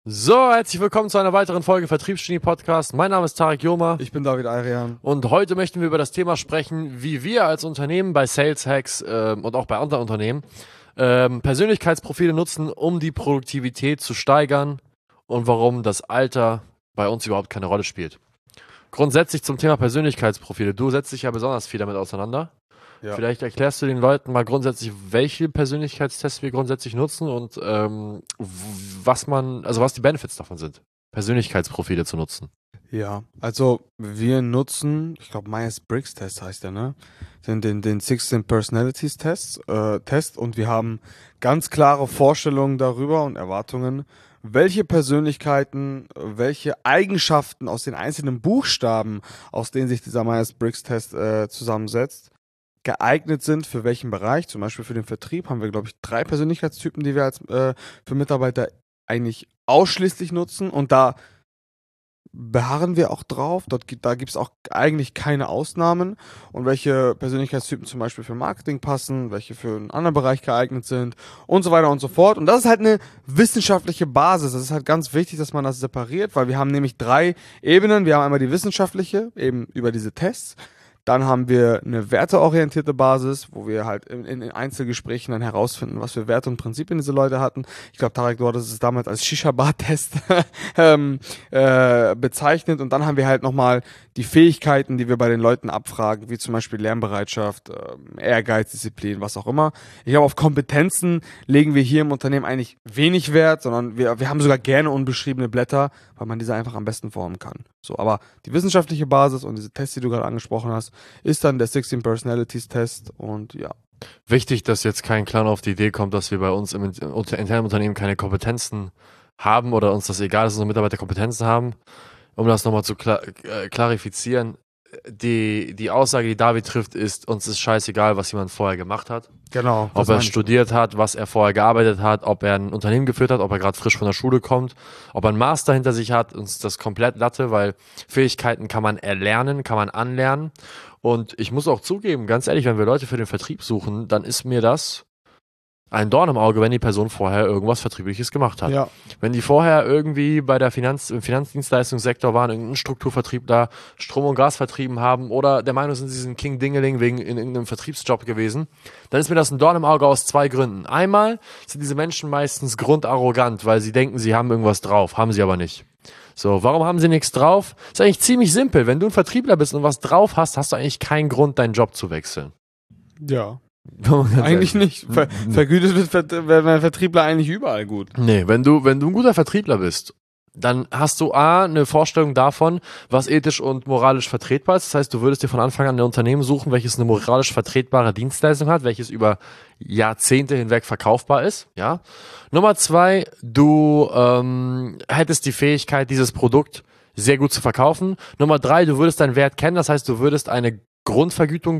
So, herzlich willkommen zu einer weiteren Folge Vertriebsgenie Podcast. Mein Name ist Tarek Joma. Ich bin David Ayrian. Und heute möchten wir über das Thema sprechen, wie wir als Unternehmen bei Sales Hacks und auch bei anderen Unternehmen Persönlichkeitsprofile nutzen, um die Produktivität zu steigern und warum das Alter bei uns überhaupt keine Rolle spielt. Grundsätzlich zum Thema Persönlichkeitsprofile. Du setzt dich ja besonders viel damit auseinander. Ja. Vielleicht erklärst du den Leuten mal grundsätzlich, welche Persönlichkeitstests wir grundsätzlich nutzen und was die Benefits davon sind, Persönlichkeitsprofile zu nutzen. Ja, also wir nutzen, ich glaube Myers-Briggs-Test heißt der, ne? Den 16 Personalities Test und wir haben ganz klare Vorstellungen darüber und Erwartungen, welche Persönlichkeiten, welche Eigenschaften aus den einzelnen Buchstaben, aus denen sich dieser Myers-Briggs-Test zusammensetzt, geeignet sind für welchen Bereich. Zum Beispiel für den Vertrieb haben wir, glaube ich, 3 Persönlichkeitstypen, die wir als für Mitarbeiter eigentlich ausschließlich nutzen, und da beharren wir auch drauf. Da gibt es auch eigentlich keine Ausnahmen, und welche Persönlichkeitstypen zum Beispiel für Marketing passen, welche für einen anderen Bereich geeignet sind und so weiter und so fort. Und das ist halt eine wissenschaftliche Basis. Das ist halt ganz wichtig, dass man das separiert, weil wir haben nämlich 3 Ebenen. Wir haben einmal die wissenschaftliche, eben über diese Tests. Dann haben wir eine werteorientierte Basis, wo wir halt in Einzelgesprächen dann herausfinden, was für Werte und Prinzipien diese Leute hatten. Ich glaube, Tarek, du hattest es damals als Shisha-Bar-Test bezeichnet. Und dann haben wir halt nochmal die Fähigkeiten, die wir bei den Leuten abfragen, wie zum Beispiel Lernbereitschaft, Ehrgeiz, Disziplin, was auch immer. Ich glaube, auf Kompetenzen legen wir hier im Unternehmen eigentlich wenig Wert, sondern wir haben sogar gerne unbeschriebene Blätter, weil man diese einfach am besten formen kann. So, aber die wissenschaftliche Basis und diese Tests, die du gerade angesprochen hast, ist dann der 16 Personalities Test, und ja. Wichtig, dass jetzt kein Clown auf die Idee kommt, dass wir bei uns im internen Unternehmen keine Kompetenzen haben oder uns das egal ist, dass unsere Mitarbeiter Kompetenzen haben. Um das nochmal zu klarifizieren, die Aussage, die David trifft, ist, uns ist scheißegal, was jemand vorher gemacht hat. Genau. Ob er studiert hat, was er vorher gearbeitet hat, ob er ein Unternehmen geführt hat, ob er gerade frisch von der Schule kommt, ob er einen Master hinter sich hat, uns ist das komplett Latte, weil Fähigkeiten kann man erlernen, kann man anlernen. Und ich muss auch zugeben, ganz ehrlich, wenn wir Leute für den Vertrieb suchen, dann ist mir das ein Dorn im Auge, wenn die Person vorher irgendwas Vertriebliches gemacht hat. Ja. Wenn die vorher irgendwie bei der im Finanzdienstleistungssektor waren, irgendeinen Strukturvertrieb da, Strom und Gas vertrieben haben oder der Meinung sind, sie sind King Dingeling wegen in irgendeinem Vertriebsjob gewesen, dann ist mir das ein Dorn im Auge aus 2 Gründen. Einmal sind diese Menschen meistens grundarrogant, weil sie denken, sie haben irgendwas drauf, haben sie aber nicht. So, warum haben sie nichts drauf? Ist eigentlich ziemlich simpel. Wenn du ein Vertriebler bist und was drauf hast, hast du eigentlich keinen Grund, deinen Job zu wechseln. Ja. Eigentlich nicht. Vergütet wird ein Vertriebler eigentlich überall gut. Nee, wenn du ein guter Vertriebler bist, dann hast du eine Vorstellung davon, was ethisch und moralisch vertretbar ist. Das heißt, du würdest dir von Anfang an ein Unternehmen suchen, welches eine moralisch vertretbare Dienstleistung hat, welches über Jahrzehnte hinweg verkaufbar ist. Ja. Nummer 2, du hättest die Fähigkeit, dieses Produkt sehr gut zu verkaufen. Nummer 3, du würdest deinen Wert kennen. Das heißt, du würdest eine Grundvergütung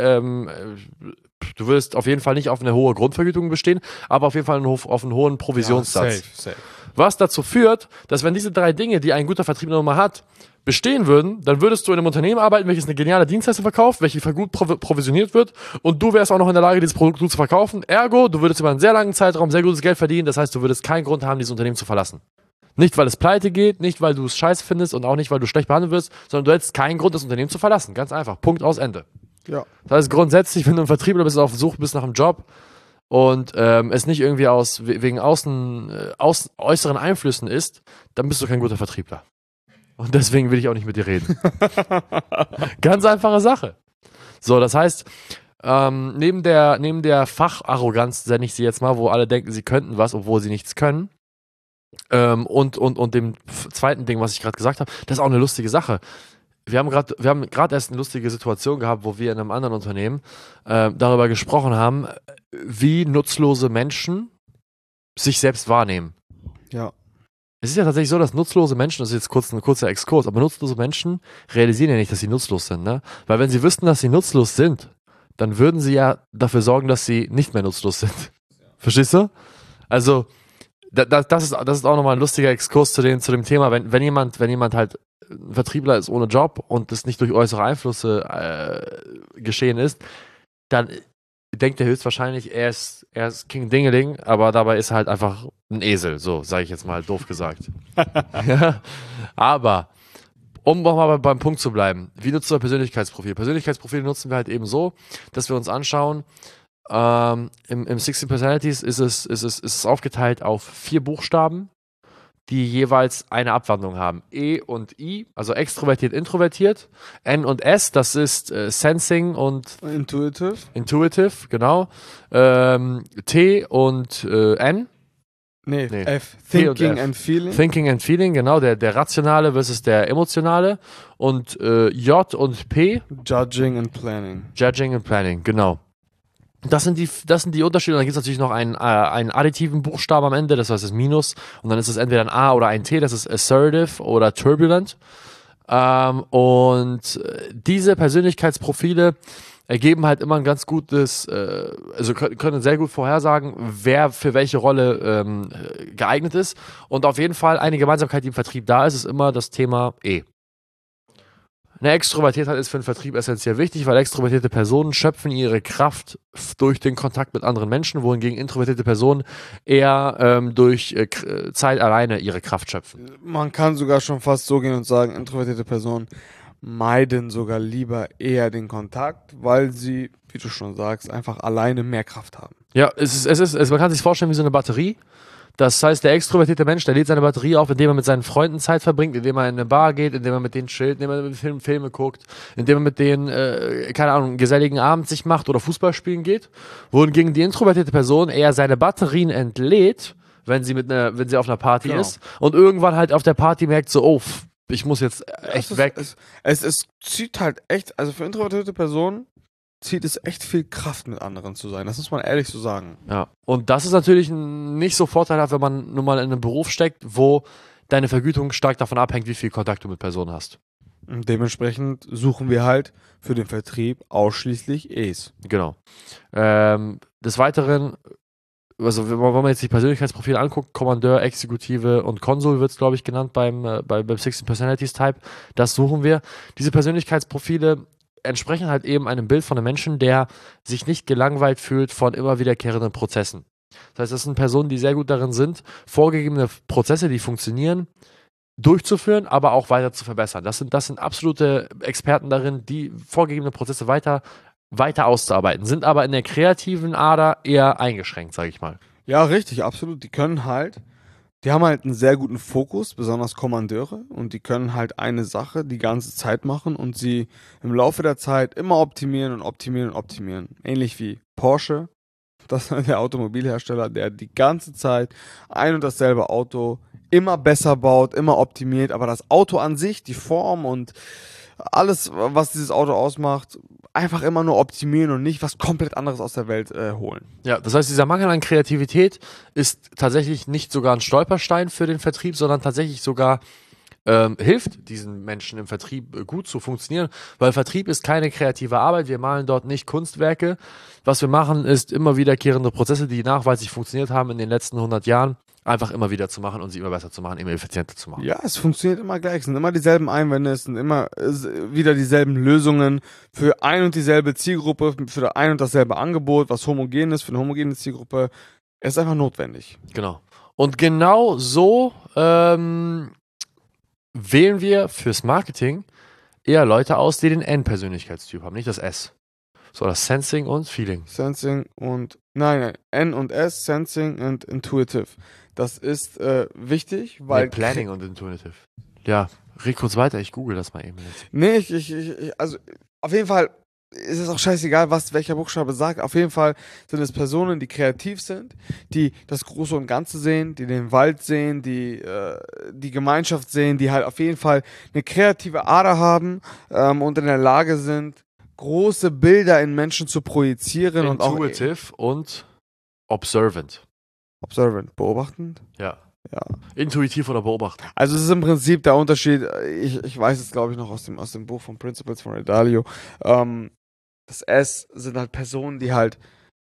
du wirst auf jeden Fall nicht auf eine hohe Grundvergütung bestehen, aber auf jeden Fall auf einen hohen Provisionssatz. Ja, safe. Was dazu führt, dass wenn diese 3 Dinge, die ein guter Vertriebler nochmal hat, bestehen würden, dann würdest du in einem Unternehmen arbeiten, welches eine geniale Dienstleistung verkauft, welche gut provisioniert wird, und du wärst auch noch in der Lage, dieses Produkt gut zu verkaufen. Ergo, du würdest über einen sehr langen Zeitraum sehr gutes Geld verdienen. Das heißt, du würdest keinen Grund haben, dieses Unternehmen zu verlassen. Nicht, weil es pleite geht, nicht, weil du es scheiße findest und auch nicht, weil du schlecht behandelt wirst, sondern du hättest keinen Grund, das Unternehmen zu verlassen. Ganz einfach. Punkt, aus, Ende. Ja. Das heißt, grundsätzlich, wenn du ein Vertriebler bist, auf Suche bist nach einem Job und es nicht irgendwie wegen äußeren Einflüssen ist, dann bist du kein guter Vertriebler. Und deswegen will ich auch nicht mit dir reden. Ganz einfache Sache. So, das heißt, neben der Facharroganz, nenne ich sie jetzt mal, wo alle denken, sie könnten was, obwohl sie nichts können, und dem zweiten Ding, was ich gerade gesagt habe, das ist auch eine lustige Sache. Wir haben gerade erst eine lustige Situation gehabt, wo wir in einem anderen Unternehmen darüber gesprochen haben, wie nutzlose Menschen sich selbst wahrnehmen. Ja. Es ist ja tatsächlich so, dass nutzlose Menschen, das ist jetzt ein kurzer Exkurs, aber nutzlose Menschen realisieren ja nicht, dass sie nutzlos sind, ne? Weil wenn sie wüssten, dass sie nutzlos sind, dann würden sie ja dafür sorgen, dass sie nicht mehr nutzlos sind. Verstehst du? Also, das ist auch nochmal ein lustiger Exkurs zu dem Thema, wenn jemand halt ein Vertriebler ist ohne Job und das nicht durch äußere Einflüsse geschehen ist, dann denkt er höchstwahrscheinlich, er ist King Dingeling, aber dabei ist er halt einfach ein Esel, so sage ich jetzt mal doof gesagt. Ja, aber um nochmal beim Punkt zu bleiben, wie nutzen wir Persönlichkeitsprofil? Persönlichkeitsprofile nutzen wir halt eben so, dass wir uns anschauen, im 16 Personalities ist es aufgeteilt auf 4 Buchstaben, die jeweils eine Abwandlung haben. E und I, also extrovertiert, introvertiert. N und S, das ist Sensing und Intuitive, genau. T und N. Nee, Nee. F. T und Thinking F. and Feeling. Thinking and Feeling, genau, der rationale versus der emotionale. Und J und P, Judging and Planning. Judging and Planning, genau. Das sind die Unterschiede. Und dann gibt es natürlich noch einen additiven Buchstaben am Ende, das heißt das Minus. Und dann ist es entweder ein A oder ein T, das ist Assertive oder Turbulent. Diese Persönlichkeitsprofile ergeben halt immer ein ganz gutes, also können sehr gut vorhersagen, wer für welche Rolle geeignet ist. Und auf jeden Fall eine Gemeinsamkeit, die im Vertrieb da ist, ist immer das Thema E. Eine Extrovertiertheit ist für den Vertrieb essentiell wichtig, weil extrovertierte Personen schöpfen ihre Kraft durch den Kontakt mit anderen Menschen, wohingegen introvertierte Personen eher durch Zeit alleine ihre Kraft schöpfen. Man kann sogar schon fast so gehen und sagen, introvertierte Personen meiden sogar lieber eher den Kontakt, weil sie, wie du schon sagst, einfach alleine mehr Kraft haben. Ja, man kann sich vorstellen wie so eine Batterie. Das heißt, der extrovertierte Mensch, der lädt seine Batterie auf, indem er mit seinen Freunden Zeit verbringt, indem er in eine Bar geht, indem er mit denen chillt, indem er mit Filme guckt, indem er mit denen, keine Ahnung, einen geselligen Abend sich macht oder Fußball spielen geht. Wohingegen die introvertierte Person eher seine Batterien entlädt, wenn sie auf einer Party ist und irgendwann halt auf der Party merkt so, oh, ich muss jetzt echt weg. Es zieht halt echt, also für introvertierte Personen zieht es echt viel Kraft, mit anderen zu sein. Das muss man ehrlich so sagen. Ja, und das ist natürlich nicht so vorteilhaft, wenn man nun mal in einem Beruf steckt, wo deine Vergütung stark davon abhängt, wie viel Kontakt du mit Personen hast. Und dementsprechend suchen wir halt für den Vertrieb ausschließlich E's. Genau. Des Weiteren, also wenn man jetzt die Persönlichkeitsprofile anguckt, Kommandeur, Exekutive und Konsul wird es, glaube ich, genannt beim 16 Personalities Type, das suchen wir. Diese Persönlichkeitsprofile entsprechen halt eben einem Bild von einem Menschen, der sich nicht gelangweilt fühlt von immer wiederkehrenden Prozessen. Das heißt, das sind Personen, die sehr gut darin sind, vorgegebene Prozesse, die funktionieren, durchzuführen, aber auch weiter zu verbessern. Das sind absolute Experten darin, die vorgegebene Prozesse weiter auszuarbeiten, sind aber in der kreativen Ader eher eingeschränkt, sage ich mal. Ja, richtig, absolut. Die haben halt einen sehr guten Fokus, besonders Kommandeure, und die können halt eine Sache die ganze Zeit machen und sie im Laufe der Zeit immer optimieren und optimieren und optimieren. Ähnlich wie Porsche, das ist der Automobilhersteller, der die ganze Zeit ein und dasselbe Auto immer besser baut, immer optimiert, aber das Auto an sich, die Form und alles, was dieses Auto ausmacht, einfach immer nur optimieren und nicht was komplett anderes aus der Welt holen. Ja, das heißt, dieser Mangel an Kreativität ist tatsächlich nicht sogar ein Stolperstein für den Vertrieb, sondern tatsächlich sogar hilft diesen Menschen im Vertrieb gut zu funktionieren, weil Vertrieb ist keine kreative Arbeit. Wir malen dort nicht Kunstwerke. Was wir machen, ist immer wiederkehrende Prozesse, die nachweislich funktioniert haben in den letzten 100 Jahren, einfach immer wieder zu machen und sie immer besser zu machen, immer effizienter zu machen. Ja, es funktioniert immer gleich. Es sind immer dieselben Einwände, es sind immer wieder dieselben Lösungen für ein und dieselbe Zielgruppe, für ein und dasselbe Angebot, was homogen ist, für eine homogene Zielgruppe. Es ist einfach notwendig. Genau. Und genau so wählen wir fürs Marketing eher Leute aus, die den N-Persönlichkeitstyp haben, nicht das S. So, das Sensing und Feeling. Sensing und, nein, N und S, Sensing und Intuitive. Das ist wichtig, weil... Nee, Planning und Intuitive. Ja, red kurz weiter, ich google das mal eben jetzt. Nee, also auf jeden Fall ist es auch scheißegal, welcher Buchstabe sagt. Auf jeden Fall sind es Personen, die kreativ sind, die das Große und Ganze sehen, die den Wald sehen, die die Gemeinschaft sehen, die halt auf jeden Fall eine kreative Ader haben und in der Lage sind, große Bilder in Menschen zu projizieren. Intuitive und observant. Observant, beobachtend? Ja. Ja. Intuitiv oder beobachten. Also es ist im Prinzip der Unterschied, ich weiß es glaube ich noch aus dem Buch von Principles von Ray Dalio, das S sind halt Personen, die halt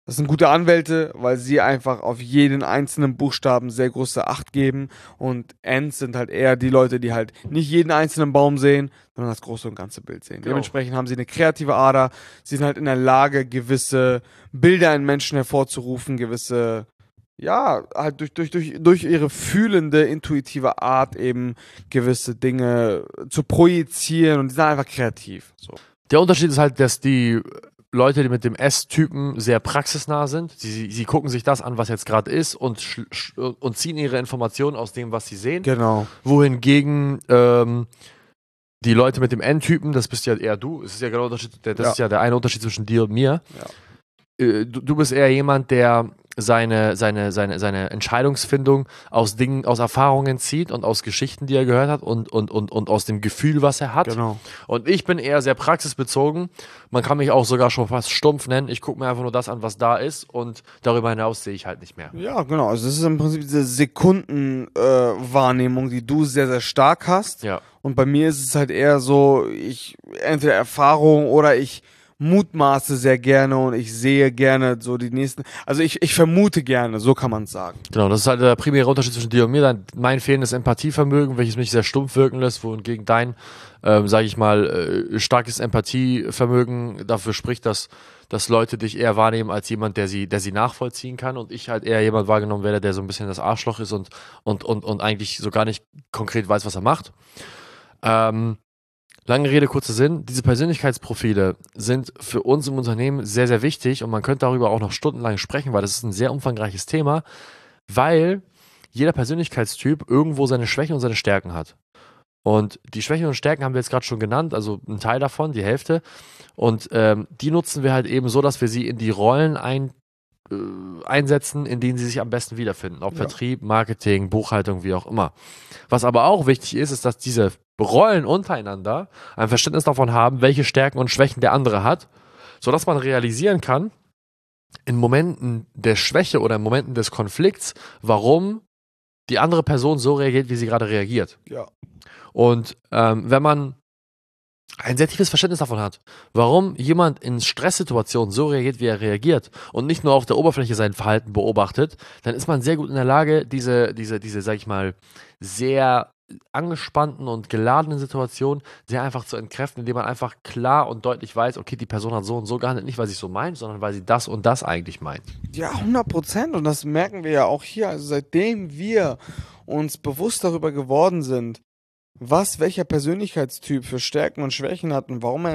Das sind gute Anwälte, weil sie einfach auf jeden einzelnen Buchstaben sehr große Acht geben. Und Ents sind halt eher die Leute, die halt nicht jeden einzelnen Baum sehen, sondern das große und ganze Bild sehen. Genau. Dementsprechend haben sie eine kreative Ader. Sie sind halt in der Lage, gewisse Bilder in Menschen hervorzurufen, gewisse, ja, halt durch ihre fühlende, intuitive Art eben gewisse Dinge zu projizieren. Und die sind einfach kreativ. So. Der Unterschied ist halt, dass die Leute, die mit dem S-Typen sehr praxisnah sind, sie gucken sich das an, was jetzt gerade ist und ziehen ihre Informationen aus dem, was sie sehen. Genau. Wohingegen die Leute mit dem N-Typen, das bist ja eher du, das ist ja genau der Unterschied, das ist ja der eine Unterschied zwischen dir und mir. Ja. Du bist eher jemand, der seine Entscheidungsfindung aus Dingen, aus Erfahrungen zieht und aus Geschichten, die er gehört hat und aus dem Gefühl, was er hat. Genau. Und ich bin eher sehr praxisbezogen. Man kann mich auch sogar schon fast stumpf nennen. Ich gucke mir einfach nur das an, was da ist und darüber hinaus sehe ich halt nicht mehr. Ja, genau. Also das ist im Prinzip diese Sekundenwahrnehmung, die du sehr, sehr stark hast. Ja. Und bei mir ist es halt eher so, ich entweder Erfahrung oder ich mutmaße sehr gerne und ich sehe gerne so die nächsten, also ich vermute gerne, so kann man es sagen. Genau, das ist halt der primäre Unterschied zwischen dir und mir. Mein fehlendes Empathievermögen, welches mich sehr stumpf wirken lässt, wohingegen dein, sage ich mal, starkes Empathievermögen dafür spricht, dass Leute dich eher wahrnehmen als jemand, der sie nachvollziehen kann und ich halt eher jemand wahrgenommen werde, der so ein bisschen das Arschloch ist und eigentlich so gar nicht konkret weiß, was er macht. Lange Rede, kurzer Sinn. Diese Persönlichkeitsprofile sind für uns im Unternehmen sehr, sehr wichtig und man könnte darüber auch noch stundenlang sprechen, weil das ist ein sehr umfangreiches Thema, weil jeder Persönlichkeitstyp irgendwo seine Schwächen und seine Stärken hat. Und die Schwächen und Stärken haben wir jetzt gerade schon genannt, also ein Teil davon, die Hälfte. Und die nutzen wir halt eben so, dass wir sie in die Rollen einsetzen, in denen sie sich am besten wiederfinden. Ob Vertrieb, Marketing, Buchhaltung, wie auch immer. Was aber auch wichtig ist, dass diese Rollen untereinander ein Verständnis davon haben, welche Stärken und Schwächen der andere hat, sodass man realisieren kann, in Momenten der Schwäche oder in Momenten des Konflikts, warum die andere Person so reagiert, wie sie gerade reagiert. Ja. Und wenn man ein sehr tiefes Verständnis davon hat, warum jemand in Stresssituationen so reagiert, wie er reagiert und nicht nur auf der Oberfläche sein Verhalten beobachtet, dann ist man sehr gut in der Lage, diese, sag ich mal, sehr angespannten und geladenen Situationen sehr einfach zu entkräften, indem man einfach klar und deutlich weiß, okay, die Person hat so und so gehandelt, nicht weil sie es so meint, sondern weil sie das und das eigentlich meint. Ja, 100%. Und das merken wir ja auch hier. Also seitdem wir uns bewusst darüber geworden sind, welcher Persönlichkeitstyp für Stärken und Schwächen hat und warum er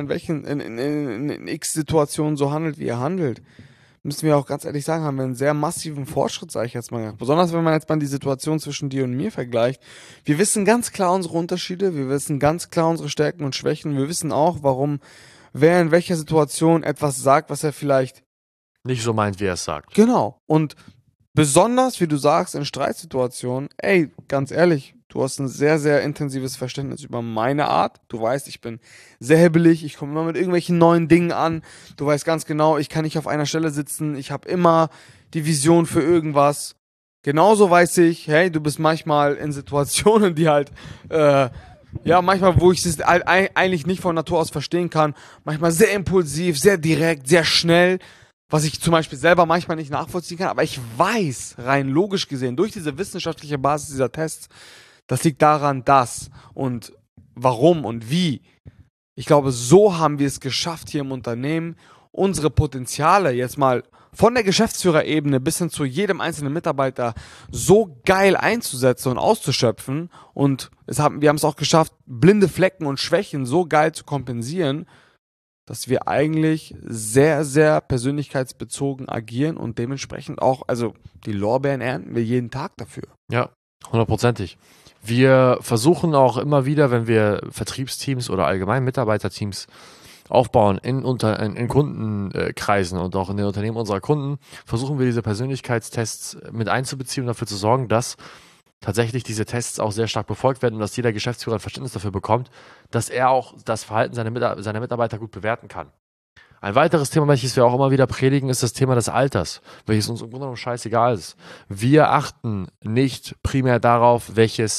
in X-Situationen so handelt, wie er handelt, müssen wir auch ganz ehrlich sagen, haben wir einen sehr massiven Fortschritt, sage ich jetzt mal. Besonders wenn man jetzt mal die Situation zwischen dir und mir vergleicht. Wir wissen ganz klar unsere Unterschiede, wir wissen ganz klar unsere Stärken und Schwächen. Wir wissen auch, warum wer in welcher Situation etwas sagt, was er vielleicht nicht so meint, wie er es sagt. Genau. Und besonders, wie du sagst, in Streitsituationen, ey, ganz ehrlich, du hast ein sehr, sehr intensives Verständnis über meine Art. Du weißt, ich bin sehr hibbelig, ich komme immer mit irgendwelchen neuen Dingen an. Du weißt ganz genau, ich kann nicht auf einer Stelle sitzen, ich habe immer die Vision für irgendwas. Genauso weiß ich, hey, du bist manchmal in Situationen, die halt, manchmal, wo ich es halt eigentlich nicht von Natur aus verstehen kann, manchmal sehr impulsiv, sehr direkt, sehr schnell, was ich zum Beispiel selber manchmal nicht nachvollziehen kann, aber ich weiß, rein logisch gesehen, durch diese wissenschaftliche Basis dieser Tests, das liegt daran, dass und warum und wie. Ich glaube, so haben wir es geschafft, hier im Unternehmen unsere Potenziale jetzt mal von der Geschäftsführerebene bis hin zu jedem einzelnen Mitarbeiter so geil einzusetzen und auszuschöpfen. Und wir haben es auch geschafft, blinde Flecken und Schwächen so geil zu kompensieren, dass wir eigentlich sehr, sehr persönlichkeitsbezogen agieren und dementsprechend auch, also die Lorbeeren ernten wir jeden Tag dafür. Ja, 100%. Wir versuchen auch immer wieder, wenn wir Vertriebsteams oder allgemein Mitarbeiterteams aufbauen in Kundenkreisen und auch in den Unternehmen unserer Kunden, versuchen wir diese Persönlichkeitstests mit einzubeziehen und dafür zu sorgen, dass tatsächlich diese Tests auch sehr stark befolgt werden und dass jeder Geschäftsführer ein Verständnis dafür bekommt, dass er auch das Verhalten seiner Mitarbeiter gut bewerten kann. Ein weiteres Thema, welches wir auch immer wieder predigen, ist das Thema des Alters, welches uns im Grunde genommen scheißegal ist. Wir achten nicht primär darauf, welches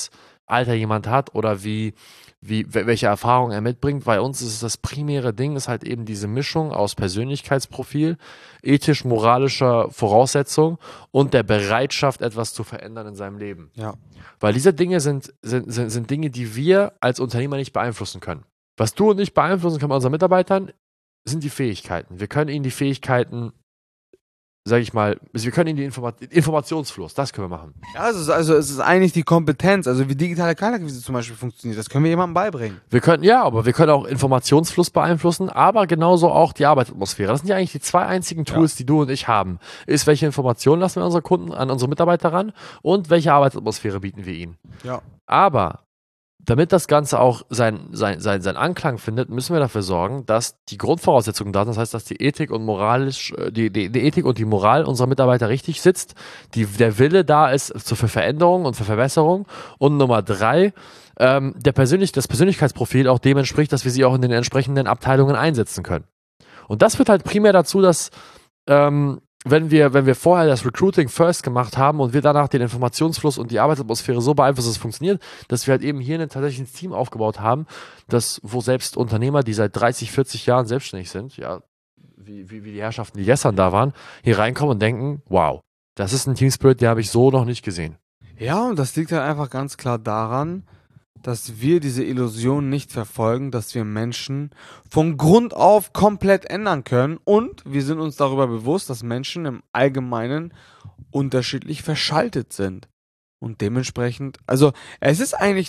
Alter jemand hat oder welche Erfahrung er mitbringt. Bei uns ist es das primäre Ding, ist halt eben diese Mischung aus Persönlichkeitsprofil, ethisch-moralischer Voraussetzung und der Bereitschaft, etwas zu verändern in seinem Leben. Ja. Weil diese Dinge sind Dinge, die wir als Unternehmer nicht beeinflussen können. Was du und ich beeinflussen können bei unseren Mitarbeitern, sind die Fähigkeiten. Wir können ihnen die Fähigkeiten, sag ich mal, wir können ihnen die Informationsfluss, das können wir machen. Ja, es ist eigentlich die Kompetenz, also wie digitale Kaltakquise zum Beispiel funktioniert, das können wir jemandem beibringen. Aber wir können auch Informationsfluss beeinflussen, aber genauso auch die Arbeitsatmosphäre. Das sind ja eigentlich die zwei einzigen Tools, die du und ich haben. Ist, welche Informationen lassen wir unsere Kunden an unsere Mitarbeiter ran und welche Arbeitsatmosphäre bieten wir ihnen. Ja. Aber damit das Ganze auch seinen Anklang findet, müssen wir dafür sorgen, dass die Grundvoraussetzungen da sind, das heißt, dass die Ethik und die Ethik und die Moral unserer Mitarbeiter richtig sitzt, der Wille da ist für Veränderung und für Verbesserung und Nummer 3, das Persönlichkeitsprofil auch dem entspricht, dass wir sie auch in den entsprechenden Abteilungen einsetzen können. Und das führt halt primär dazu, dass wenn wir vorher das Recruiting first gemacht haben und wir danach den Informationsfluss und die Arbeitsatmosphäre so beeinflussen, dass es funktioniert, dass wir halt eben hier ein tatsächliches Team aufgebaut haben, wo selbst Unternehmer, die seit 30, 40 Jahren selbstständig sind, ja, wie die Herrschaften, die gestern da waren, hier reinkommen und denken, wow, das ist ein Teamspirit, den habe ich so noch nicht gesehen. Ja, und das liegt halt einfach ganz klar daran, dass wir diese Illusion nicht verfolgen, dass wir Menschen von Grund auf komplett ändern können und wir sind uns darüber bewusst, dass Menschen im Allgemeinen unterschiedlich verschaltet sind. Und dementsprechend, also es ist eigentlich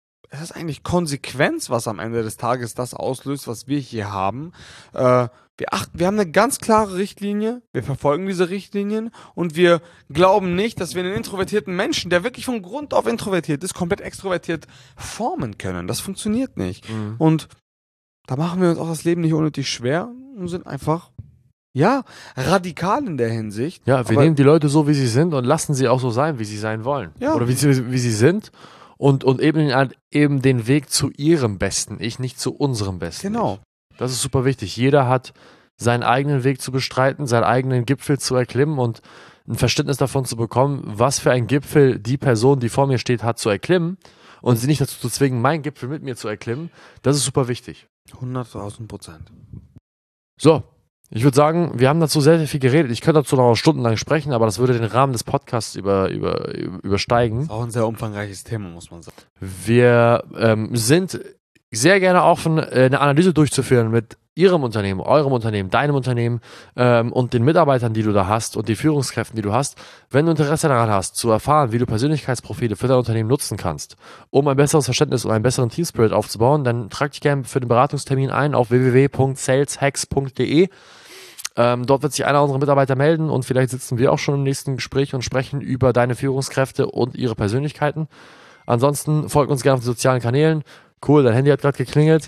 Konsequenz, was am Ende des Tages das auslöst, was wir hier haben. Wir haben eine ganz klare Richtlinie, wir verfolgen diese Richtlinien und wir glauben nicht, dass wir einen introvertierten Menschen, der wirklich von Grund auf introvertiert ist, komplett extrovertiert formen können. Das funktioniert nicht. Mhm. Und da machen wir uns auch das Leben nicht unnötig schwer und sind einfach, ja, radikal in der Hinsicht. Ja, wir nehmen die Leute so, wie sie sind und lassen sie auch so sein, wie sie sein wollen. Ja. Oder wie sie sind. Und eben den Weg zu ihrem besten Ich, nicht zu unserem besten Genau. Ich. Das ist super wichtig. Jeder hat seinen eigenen Weg zu bestreiten, seinen eigenen Gipfel zu erklimmen und ein Verständnis davon zu bekommen, was für ein Gipfel die Person, die vor mir steht, hat zu erklimmen und sie nicht dazu zu zwingen, meinen Gipfel mit mir zu erklimmen. Das ist super wichtig. 100.000%. So. Ich würde sagen, wir haben dazu sehr, sehr viel geredet. Ich könnte dazu noch stundenlang sprechen, aber das würde den Rahmen des Podcasts übersteigen. Das ist auch ein sehr umfangreiches Thema, muss man sagen. Wir sind sehr gerne offen, eine Analyse durchzuführen mit Ihrem Unternehmen, eurem Unternehmen, deinem Unternehmen und den Mitarbeitern, die du da hast und die Führungskräften, die du hast. Wenn du Interesse daran hast, zu erfahren, wie du Persönlichkeitsprofile für dein Unternehmen nutzen kannst, um ein besseres Verständnis und einen besseren Teamspirit aufzubauen, dann trag dich gerne für den Beratungstermin ein auf www.saleshacks.de. Dort wird sich einer unserer Mitarbeiter melden und vielleicht sitzen wir auch schon im nächsten Gespräch und sprechen über deine Führungskräfte und ihre Persönlichkeiten. Ansonsten folgt uns gerne auf den sozialen Kanälen. Cool, dein Handy hat gerade geklingelt.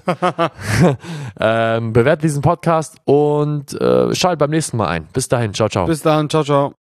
Bewertet diesen Podcast und schaltet beim nächsten Mal ein. Bis dahin, ciao, ciao. Bis dann, ciao, ciao.